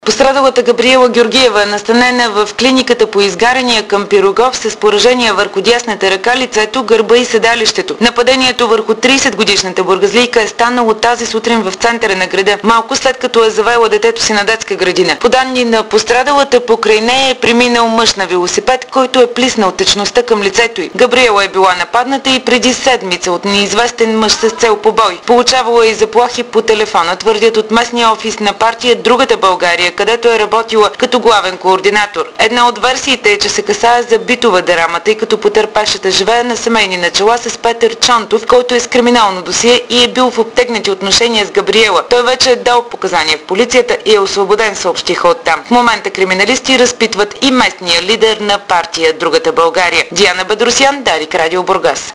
Пострадалата Габриела Георгиева е настанена в клиниката по изгаряния към Пирогов с поражения върху дясната ръка, лицето, гърба и седалището. Нападението върху 30-годишната бургазлийка е станало тази сутрин в центъра на града, малко след като е завела детето си на детска градина. По данни на пострадалата, покрай нея е преминал мъж на велосипед, който е плиснал течността към лицето й. Габриела е била нападната и преди седмица от неизвестен мъж с цел побой. Получавала и заплахи по телефона, твърдят от местния офис на партия Другата България, където е работила като главен координатор. Една от версиите е, че се касае за битова драма, тъй като потърпевшата живее на семейни начала с Петър Чонтов, който е с криминално досие и е бил в обтегнати отношения с Габриела. Той вече е дал показания в полицията и е освободен, съобщиха оттам. В момента криминалисти разпитват и местния лидер на партия Другата България. Диана Бедросян, Дарик, Радио Бургас.